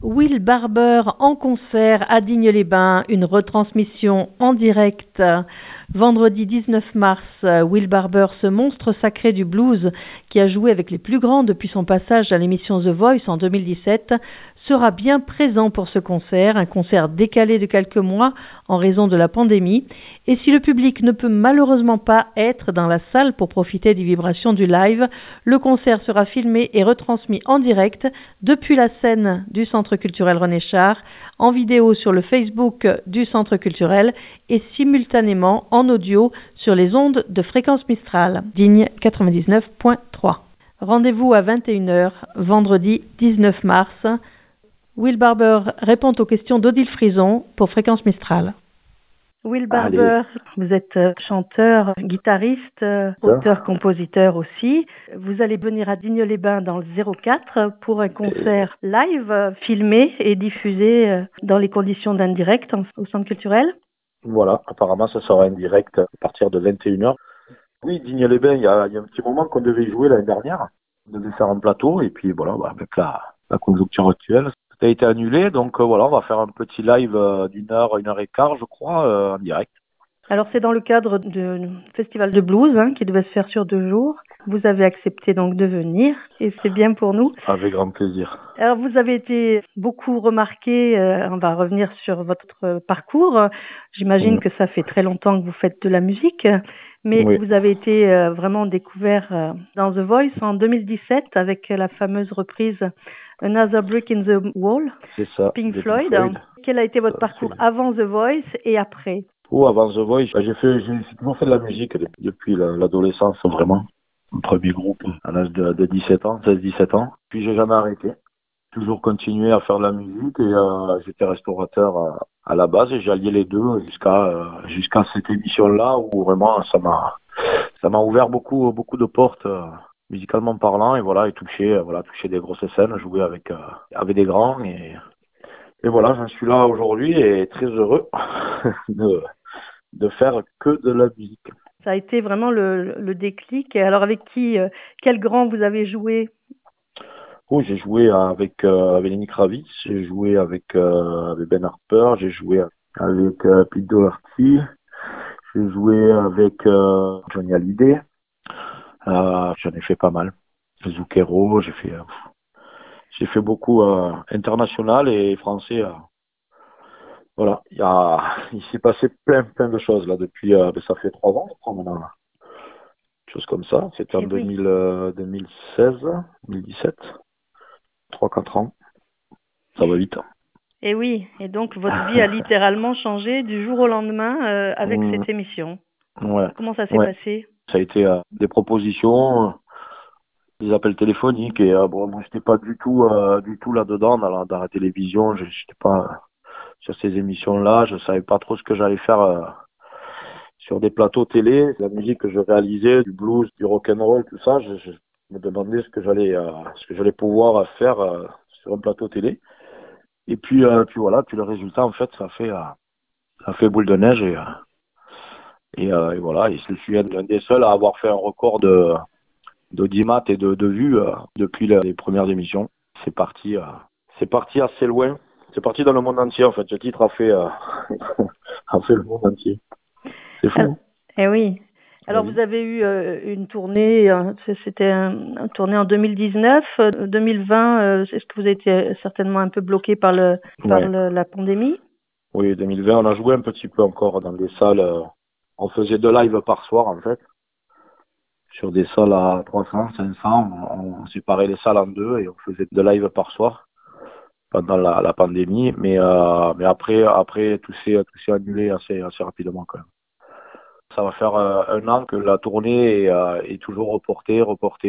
Will Barber en concert à Digne-les-Bains, une retransmission en direct. Vendredi 19 mars, Will Barber, ce monstre sacré du blues qui a joué avec les plus grands depuis son passage à l'émission The Voice en 2017, sera bien présent pour ce concert, un concert décalé de quelques mois en raison de la pandémie. Et si le public ne peut malheureusement pas être dans la salle pour profiter des vibrations du live, le concert sera filmé et retransmis en direct depuis la scène du Centre culturel René Char, en vidéo sur le Facebook du Centre culturel et simultanément en audio sur les ondes de Fréquence Mistral, Digne 99.3. Rendez-vous à 21h, vendredi 19 mars. Will Barber répond aux questions d'Odile Frison pour Fréquence Mistral. Will Barber, vous êtes chanteur, guitariste, auteur-compositeur aussi. Vous allez venir à Digne-les-Bains dans le 04 pour un concert live, filmé et diffusé dans les conditions d'un direct au Centre culturel. Voilà, apparemment ça sera en direct à partir de 21h. Oui, Digne-les-Bains, il y a un petit moment qu'on devait jouer l'année dernière. On devait faire un plateau et puis voilà, avec la conjoncture actuelle, ça a été annulé. Donc voilà, on va faire un petit live d'une heure, 1h15 je crois, en direct. Alors c'est dans le cadre du festival de blues qui devait se faire sur 2 jours. Vous avez accepté donc de venir et c'est bien pour nous. Avec grand plaisir. Alors vous avez été beaucoup remarqué, on va revenir sur votre parcours. J'imagine que ça fait très longtemps que vous faites de la musique, mais oui. vous avez été vraiment découvert dans The Voice en 2017 avec la fameuse reprise Another Brick in the Wall, c'est ça, Pink Floyd. Quel a été votre parcours avant The Voice et après? Avant The Voice, j'ai toujours fait de la musique depuis l'adolescence, vraiment. Mon premier groupe à l'âge de 17 ans, 16-17 ans. Puis j'ai jamais arrêté. Toujours continué à faire de la musique et j'étais restaurateur à la base et j'ai allié les deux jusqu'à cette émission-là où vraiment ça m'a ouvert beaucoup de portes musicalement parlant et voilà, et touché des grosses scènes, jouer avec des grands et voilà, j'en suis là aujourd'hui et très heureux de faire que de la musique. Ça a été vraiment le déclic. Alors avec quel grand vous avez joué? J'ai joué avec Lenny Kravitz, j'ai joué avec Ben Harper, j'ai joué avec Pete Doherty, j'ai joué avec Johnny Hallyday, j'en ai fait pas mal. Zucchero, j'ai fait beaucoup international et français. Voilà, il s'est passé plein de choses là depuis. Ça fait 3 ans, je crois maintenant. Chose comme ça. C'était en 2016, 2017. 3-4 ans. Ça va vite. Et oui, et donc votre vie a littéralement changé du jour au lendemain avec cette émission. Ouais. Comment ça s'est passé? Ça a été des propositions, des appels téléphoniques et bon, moi j'étais pas du tout là-dedans dans la télévision. J'étais pas sur ces émissions-là. Je savais pas trop ce que j'allais faire sur des plateaux télé. La musique que je réalisais, du blues, du rock and roll, tout ça, je me demandais ce que j'allais pouvoir faire sur un plateau télé. Et puis voilà, puis le résultat en fait ça fait boule de neige et voilà, et je suis l'un des seuls à avoir fait un record d'audimat et de vues depuis les premières émissions. C'est parti assez loin. C'est parti dans le monde entier en fait. Ce titre a fait le monde entier. C'est fou. Eh oui. Alors vous avez eu une tournée, c'était une tournée en 2019, 2020. Est-ce que vous avez été certainement un peu bloqué par la pandémie? Oui, 2020, on a joué un petit peu encore dans des salles. On faisait 2 lives par soir en fait. Sur des salles à 300, 500, on séparait les salles en 2 et on faisait 2 lives par soir pendant la pandémie. Mais après tout s'est annulé assez rapidement quand même. Ça va faire 1 an que la tournée est toujours reportée.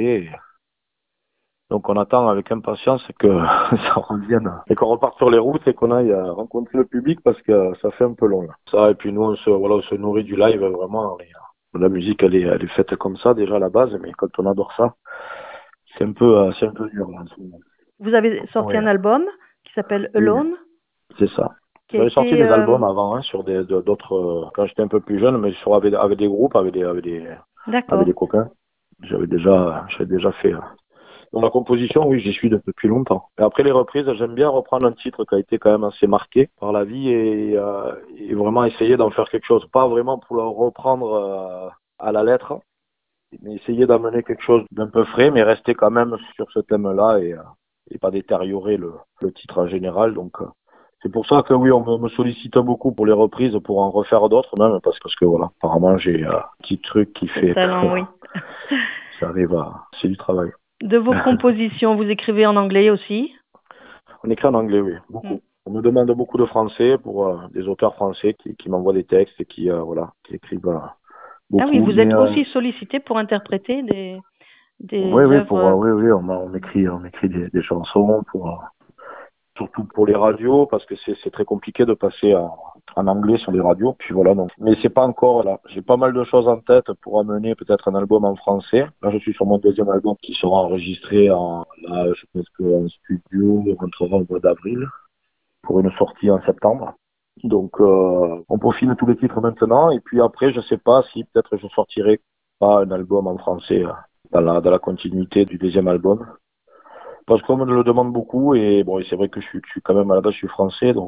Donc on attend avec impatience que ça revienne et qu'on reparte sur les routes et qu'on aille rencontrer le public parce que ça fait un peu long là. Ça, et puis nous on se nourrit du live vraiment. La musique elle est faite comme ça déjà à la base, mais quand on adore ça, c'est un peu dur là en ce moment. Vous avez sorti un album qui s'appelle Alone. Oui, c'est ça. J'avais sorti des albums avant sur d'autres quand j'étais un peu plus jeune, mais avec des groupes, avec des copains. J'avais déjà fait Dans la composition, oui, j'y suis depuis longtemps. Et après les reprises, j'aime bien reprendre un titre qui a été quand même assez marqué par la vie et vraiment essayer d'en faire quelque chose. Pas vraiment pour le reprendre à la lettre, mais essayer d'amener quelque chose d'un peu frais, mais rester quand même sur ce thème-là et pas détériorer le titre en général. Donc, c'est pour ça que oui, on me sollicite beaucoup pour les reprises, pour en refaire d'autres même, parce que voilà, apparemment j'ai un petit truc qui Le fait que talent, oui. ça arrive à... C'est du travail. De vos compositions, vous écrivez en anglais aussi? On écrit en anglais, oui, Mm. beaucoup. On me demande beaucoup de français pour des auteurs français qui m'envoient des textes et qui écrivent Ah oui, beaucoup. vous Mais êtes aussi sollicité pour interpréter des oui, oui, œuvres. oui, on écrit des chansons surtout pour les radios parce que c'est très compliqué de passer en anglais sur les radios. Puis voilà, donc. Mais c'est pas encore là. J'ai pas mal de choses en tête pour amener peut-être un album en français. Là, je suis sur mon deuxième album qui sera enregistré là, je pense qu'en studio, on rentrera au mois d'avril pour une sortie en septembre. Donc, on peaufine tous les titres maintenant. Et puis après, je sais pas si peut-être je sortirai pas un album en français dans la continuité du deuxième album. Parce qu'on me le demande beaucoup et bon, et c'est vrai que je suis quand même à la base, je suis français, donc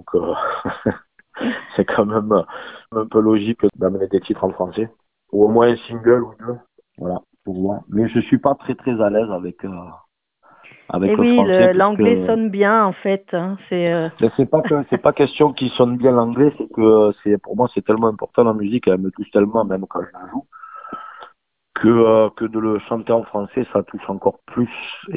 c'est quand même un peu logique d'amener des titres en français. Ou au moins un single ou deux. Voilà, pour voir. Mais je suis pas très à l'aise Et avec le oui, français parce l'anglais que sonne bien en fait, hein. mais c'est pas question qu'il sonne bien l'anglais, c'est que c'est pour moi c'est tellement important la musique, elle me touche tellement même quand je la joue que de le chanter en français ça touche encore plus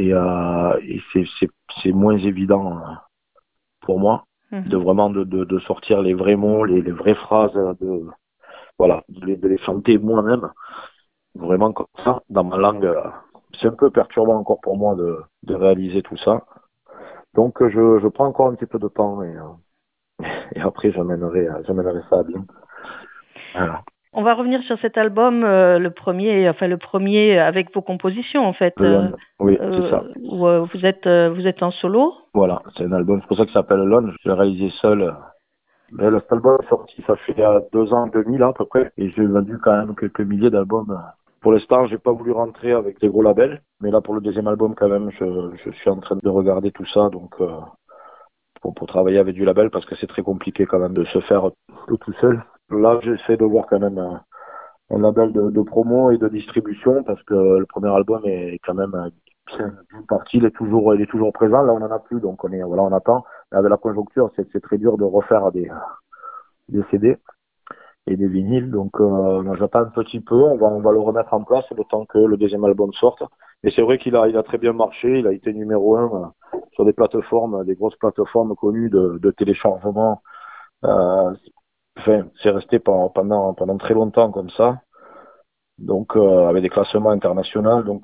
et c'est moins évident pour moi de Mhm. vraiment de sortir les vrais mots, les vraies phrases, voilà, de les chanter moi-même vraiment comme ça dans ma langue. C'est un peu perturbant encore pour moi de réaliser tout ça. Donc je prends encore un petit peu de temps et après j'amènerai ça à bien. Voilà. On va revenir sur cet album, le premier avec vos compositions en fait, Alone. Oui, c'est ça. où vous êtes en solo. Voilà, c'est un album, c'est pour ça qu'il s'appelle Alone. Je l'ai réalisé seul. Mais cet album est sorti, ça fait 2 ans et demi là à peu près, et j'ai vendu quand même quelques milliers d'albums. Pour l'instant, j'ai pas voulu rentrer avec des gros labels, mais là pour le deuxième album quand même, je suis en train de regarder tout ça, donc pour travailler avec du label parce que c'est très compliqué quand même de se faire tout seul. Là, j'essaie de voir quand même un label de promo et de distribution parce que le premier album est quand même bien parti, il est toujours présent. Là, on en a plus, donc voilà, on attend. Mais avec la conjoncture, c'est très dur de refaire des CD et des vinyles. Donc, moi, j'attends un petit peu. On va le remettre en place le temps que le deuxième album sorte. Et c'est vrai il a très bien marché. Il a été numéro un sur des plateformes, des grosses plateformes connues de téléchargement. Euh, enfin, c'est resté pendant très longtemps comme ça. Donc, avec des classements internationaux. Donc,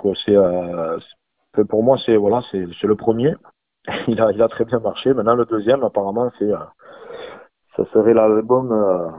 pour moi, c'est le premier. Il a très bien marché. Maintenant, le deuxième, apparemment, ça serait l'album.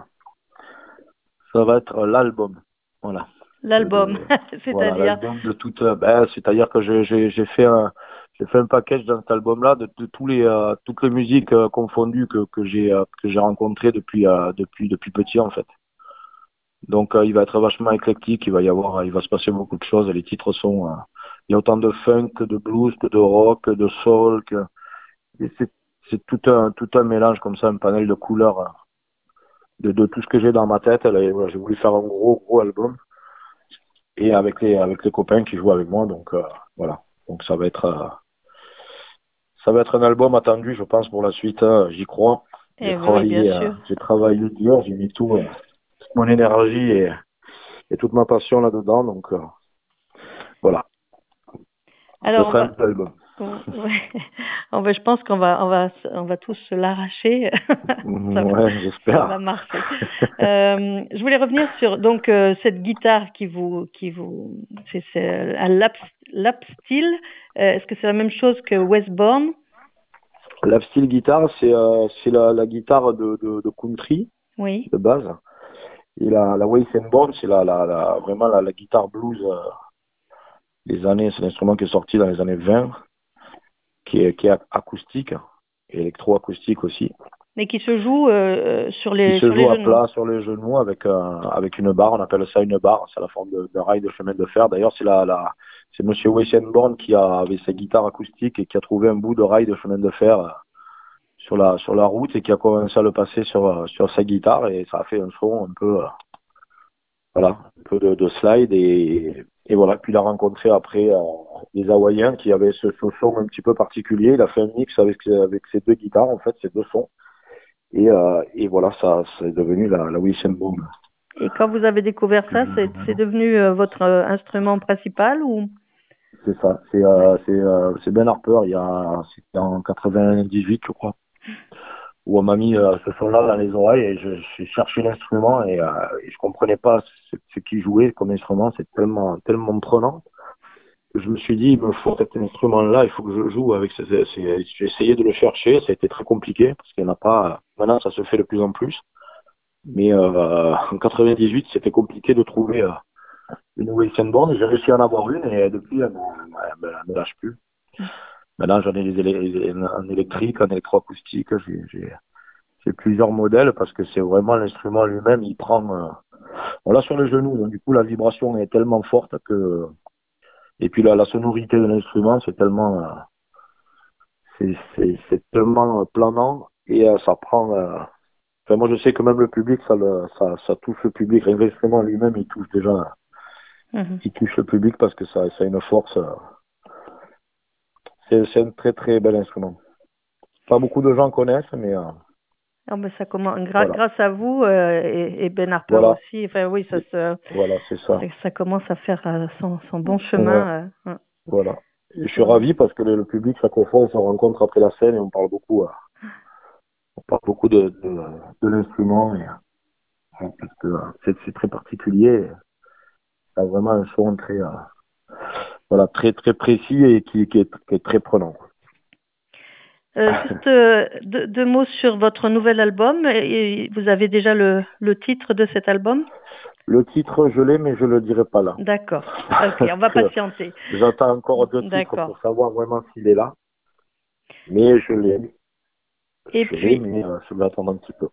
Ça va être l'album. Voilà. L'album, Voilà, c'est-à-dire. l'album de toute. C'est-à-dire que j'ai fait un package dans cet album-là de toutes les musiques confondues que j'ai rencontrées depuis petit en fait. Donc il va être vachement éclectique. Il va se passer beaucoup de choses. Les titres sont. Il y a autant de funk que de blues, que de rock, que de soul, et c'est tout un mélange comme ça, un panel de couleurs de tout ce que j'ai dans ma tête. Et voilà, j'ai voulu faire un gros album. Et avec les copains qui jouent avec moi. Donc voilà. Donc ça va être un album attendu, je pense, pour la suite. J'y crois. Eh oui, bien sûr. J'ai travaillé dur, j'ai mis toute mon énergie et toute ma passion là-dedans. Donc voilà. Ce Alors sera un bel album. ouais. Je pense on va tous se l'arracher. ça, va- Ouais, Ça va j'espère. marcher. Je voulais revenir sur donc cette guitare c'est un lap steel. Est-ce que c'est la même chose que Westbourne? La style guitare, c'est la guitare de country Oui. de base. Et la Waste and Born, c'est vraiment la guitare blues c'est l'instrument qui est sorti dans les années 20, qui est acoustique, et électroacoustique aussi. Mais qui se joue qui se sur les joue à genoux. plat sur les genoux avec une barre. On appelle ça une barre. C'est la forme de rail de chemin de fer. D'ailleurs, c'est Monsieur Weissenborn qui avait sa guitare acoustique et qui a trouvé un bout de rail de chemin de fer sur la route et qui a commencé à le passer sur sa guitare et ça a fait un son un peu, voilà, un peu de slide et voilà. Puis il a rencontré après des Hawaïens qui avaient ce son un petit peu particulier. Il a fait un mix avec ces deux guitares, en fait, ces deux sons. Et voilà, ça, c'est devenu la Weissenborn. Et quand vous avez découvert ça, c'est devenu votre instrument principal ou? C'est ça, c'est Ben Harper, c'était en 98, je crois, où on m'a mis ce son-là dans les oreilles et j'ai cherché l'instrument et je comprenais pas ce qu'il jouait comme instrument, c'est tellement prenant. Je me suis dit, il me faut cet instrument-là, il faut que je joue avec j'ai essayé de le chercher, ça a été très compliqué parce qu'il n'y en a pas, maintenant ça se fait de plus en plus, mais en 98, c'était compliqué de trouver une Weissenborn, j'ai réussi à en avoir une et depuis, elle me lâche plus. Maintenant, j'en ai en électrique, en électroacoustique. J'ai plusieurs modèles parce que c'est vraiment l'instrument lui-même. Il prend, on l'a sur les genoux. Donc, du coup, la vibration est tellement forte que, et puis la sonorité de l'instrument, c'est tellement, c'est tellement planant et ça prend. Enfin, moi, je sais que même le public, ça touche le public. L'instrument lui-même, il touche déjà, Mhm. il touche le public parce que ça a une force. C'est un très très bel instrument. Pas beaucoup de gens connaissent, mais Ah ben ça commence voilà. grâce à vous et Ben Harper Voilà, aussi. Enfin oui, voilà, c'est ça. ça commence à faire son bon Ouais, chemin. voilà. Et je suis Sur ravi parce que le public, chaque fois, on se rencontre après la scène et on parle beaucoup de l'instrument parce que c'est très particulier. Ça a vraiment un son très, voilà, très, très précis et qui est très prenant. juste deux mots sur votre nouvel album. Et vous avez déjà le titre de cet album? Le titre, je l'ai, mais je le dirai pas là. D'accord. Ok, on Parce va que patienter. j'attends encore deux titres D'accord. pour savoir vraiment s'il est là. Mais Et je l'ai, puis, mais je vais attendre un petit peu.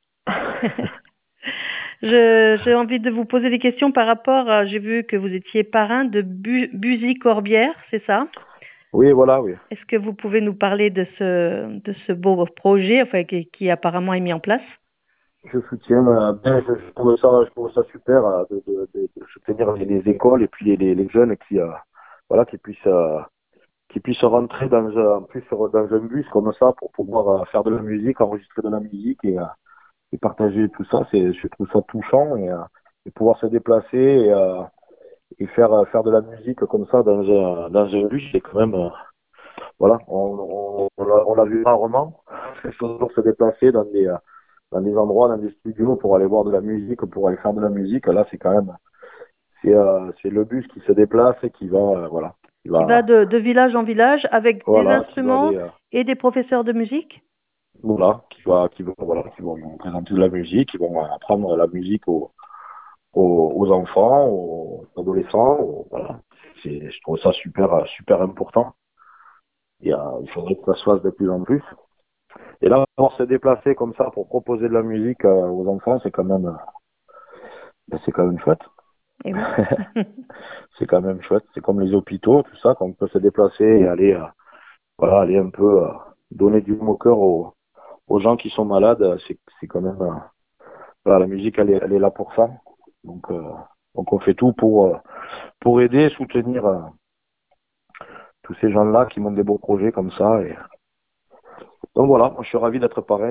j'ai envie de vous poser des questions par rapport j'ai vu que vous étiez parrain de Buzy Corbière, c'est ça? Oui, voilà, oui. Est-ce que vous pouvez nous parler de ce beau projet, enfin, qui apparemment est mis en place? Je soutiens, je trouve ça super de soutenir les écoles et puis les jeunes voilà, qui puissent rentrer en plus dans un bus comme ça pour pouvoir faire de la musique, enregistrer de la musique et partager tout ça. Je trouve ça touchant et pouvoir se déplacer et faire de la musique comme ça dans un bus, c'est quand même, voilà, on l'a vu rarement. Il faut toujours se déplacer dans des endroits, dans des studios pour aller voir de la musique, pour aller faire de la musique. Là, c'est quand même, c'est le bus qui se déplace et qui va, voilà, Qui va de village en village avec des qui va instruments aller, et des professeurs de musique? voilà, qui vont présenter de la musique, qui vont apprendre la musique aux enfants, aux adolescents, voilà. Je trouve ça super important. Il faudrait que ça se fasse de plus en plus. Et là, pouvoir se déplacer comme ça pour proposer de la musique aux enfants, c'est quand même chouette. Eh oui. C'est quand même chouette. C'est comme les hôpitaux, tout ça, qu'on peut se déplacer et aller, voilà, aller un peu donner du baume au cœur aux gens qui sont malades. C'est quand même, voilà, la musique, elle est là pour ça. Donc, euh, donc on fait tout pour aider et soutenir tous ces gens-là qui montent des beaux projets comme ça. Et donc voilà, moi, je suis ravi d'être parrain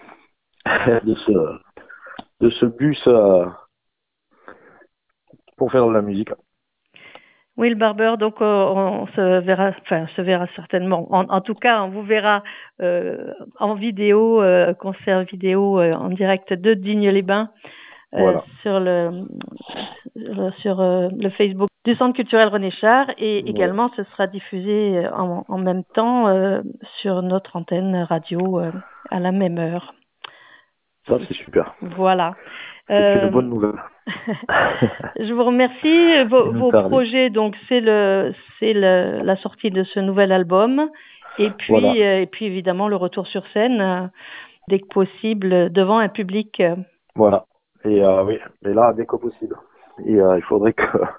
de ce bus pour faire de la musique. Will Barber, donc on se verra certainement. En tout cas, on vous verra en vidéo, concert vidéo en direct de Digne-les-Bains Voilà. sur le Facebook du Centre culturel René Char et Voilà. également ce sera diffusé en même temps sur notre antenne radio à la même heure. Ça, c'est super. Voilà. C'est une bonne nouvelle. Je vous remercie. Il nous Vos tarde. projets, donc c'est la sortie de ce nouvel album, Voilà. et puis évidemment le retour sur scène dès que possible devant un public. Voilà. Et oui, mais là, dès que possible. Et il faudrait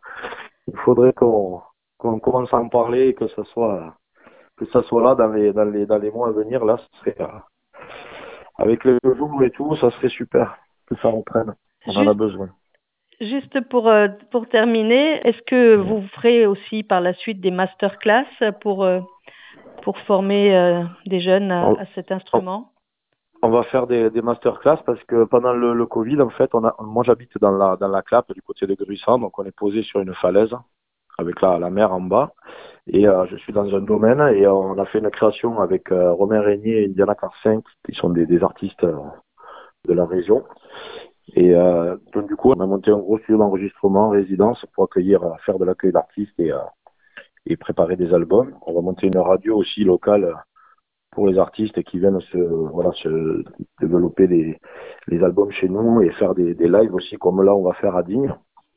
qu'on commence à en parler et que ça soit là dans les mois à venir. Là, ce serait avec le jour et tout, ça serait super que ça reprenne. On en a besoin. Juste pour terminer, est-ce que vous ferez aussi par la suite des masterclass pour former des jeunes à cet instrument? On va faire des masterclass parce que pendant le Covid, en fait, moi j'habite dans la Clappe du côté de Gruissant, donc on est posé sur une falaise avec la mer en bas. Et je suis dans un domaine et on a fait une création avec Romain Régnier et Indiana Carcin, qui sont des artistes de la région. Et donc du coup, on a monté un gros studio d'enregistrement, résidence, pour faire de l'accueil d'artistes et préparer des albums. On va monter une radio aussi locale pour les artistes qui viennent se développer les albums chez nous et faire des lives aussi, comme là on va faire à Digne.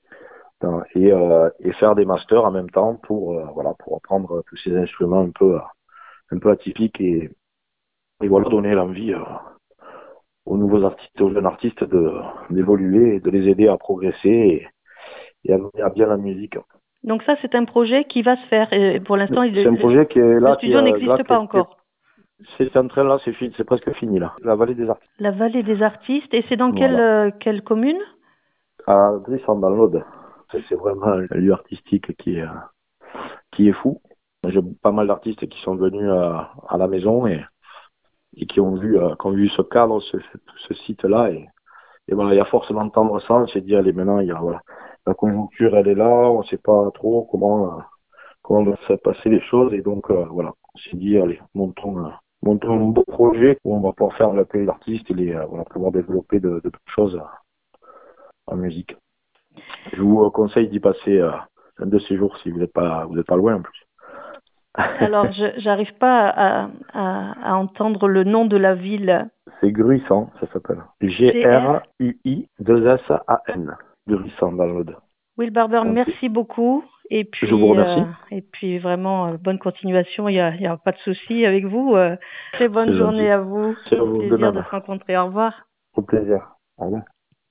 Et faire des masters en même temps pour apprendre tous ces instruments un peu atypiques et voilà, donner l'envie aux nouveaux artistes, aux jeunes artistes d'évoluer et de les aider à progresser et à mener à bien la musique. Donc ça, c'est un projet qui va se faire. Et pour l'instant, c'est un projet qui est là, le studio n'existe pas encore. C'est en train là, c'est presque fini là. La vallée des artistes. La vallée des artistes. Et c'est dans quelle commune? À Drissant dans l'Aude. C'est vraiment un lieu artistique qui est fou. J'ai pas mal d'artistes qui sont venus à la maison et qui ont vu ce cadre, ce site-là. Et voilà, il y a forcément d'entendre ça. On s'est dit, allez, maintenant, la conjoncture, elle est là. On sait pas trop comment vont se passer les choses. Et donc, voilà, on s'est dit, allez, montons un beau projet où on va pouvoir faire l'accueil d'artistes et on va pouvoir développer de belles choses en musique. Je vous conseille d'y passer un de ces jours si vous n'êtes pas loin en plus. Alors, j'arrive pas à entendre le nom de la ville. C'est Gruissant, ça s'appelle. Gruisan. Gruissant dans l'Aude. Will Barber, merci beaucoup. Et puis, je vous remercie. Et puis vraiment, bonne continuation. Il y a pas de souci avec vous. Très bonne journée à vous. C'est au plaisir de se rencontrer. Au revoir. Au plaisir. Au revoir.